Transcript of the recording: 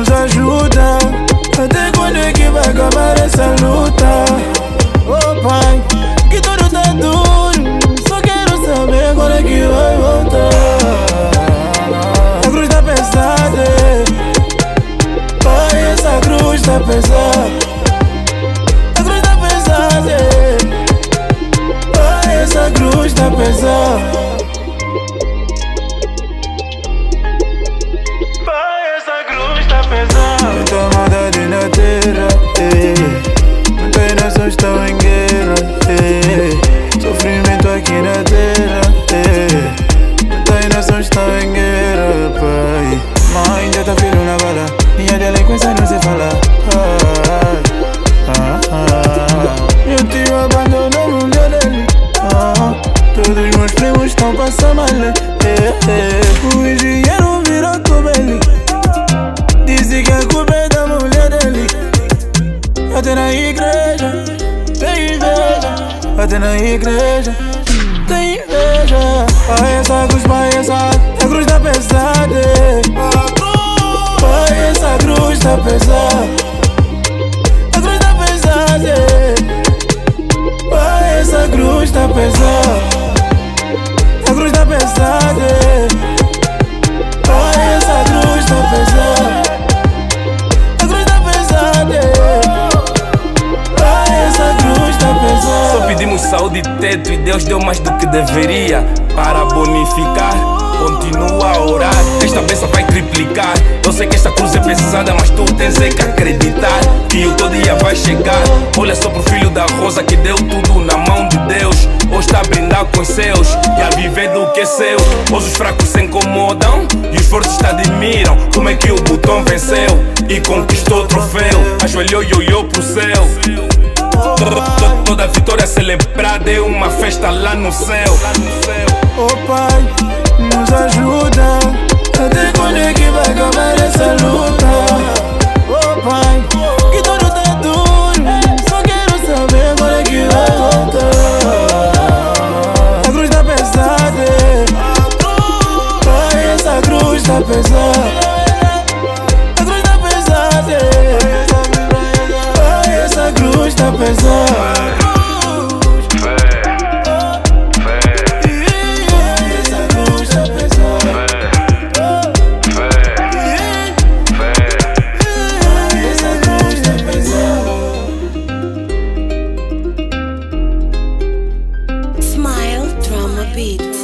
nos ajuda. Até quando é que vai acabar essa luta? Oh pai, que tudo tá duro, só quero saber quando é que vai voltar. A cruz tá pesada, pai, essa cruz tá pesada. A cruz tá pesada, pai, essa cruz tá pesada. Muita maldade na terra, muitas nações estão em guerra, sofrimento aqui na terra, muitas nações estão em guerra, pai. Mãe já tá filho na bala, minha delinquência não se fala. Meu tio abandonou a mulher dele, todos meus primos estão passando mal, o engenheiro virou cobele. Disse que a culpa é da mulher dele. Até na igreja tem inveja. Até na igreja tem inveja. Pai, essa cruz, pai, essa cruz tá pesada. Pai, essa cruz tá pesada. A cruz tá pesada. Pai, essa cruz tá pesada. A cruz tá pesada. Pai, essa cruz tá pesada. Só pedimos saúde e teto e Deus deu mais do que deveria. Para bonificar, continua a orar. Esta bênção vai triplicar. Eu sei que esta cruz é pesada, mas tu tens é que acreditar que o teu dia vai chegar. Olha só pro filho da Rosa que deu tudo na mão de Deus. Hoje está a brindar com os seus e a viver do que é seu. Hoje os fracos se incomodam e os fortes te admiram. Como é que o botão venceu e conquistou o troféu? Ajoelhou e olhou pro céu. Toda vitória celebrada é uma festa lá no céu. Oh pai, nos ajuda. Até quando é que vai acabar essa luta? Oh pai, que tudo tá duro, só quero saber quando é que vai voltar. A cruz tá pesada, pai, essa cruz tá pesada. A cruz tá pesada, pai, essa cruz tá pesada. Smile Drama Beat.